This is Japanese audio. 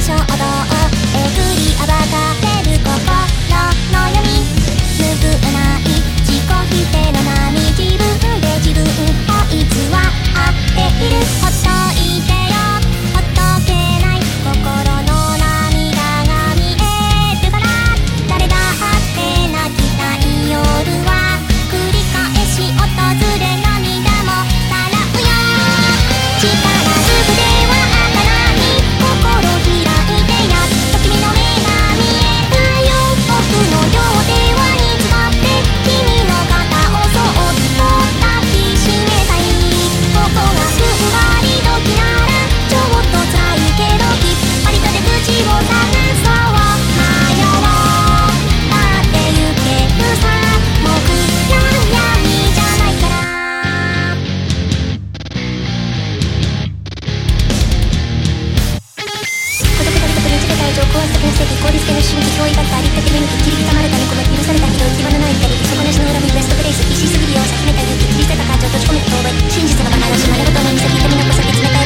衝動えぐり暴かれる心の闇拭えない自己否定の波自分で自分を偽っているほっといてよほっとけない心の涙が見えるから誰だって泣きたい夜は繰り返し訪れ涙もさらうよ力ずくでは開かない心開いてやっと君の目が見えたよ僕の両手は煮詰まって君の肩をそっと抱きしめたいここがふんわり時ならちょっと辛いけどきっぱりとで口を探そう迷おうだってゆけるさ僕ら闇じゃないから孤独だりとにつれた愛情壊すだけの正義効率的な心機憑依だったありったけ目にきっちり刻まれた猫が許されたひどい際のない二人底なしの恨みベストプレイス必死すぎるようさ秘めた勇気切り捨てた感情閉じ込めた遠吠え真実のバカなしまるごとに見せき痛みの小先冷たい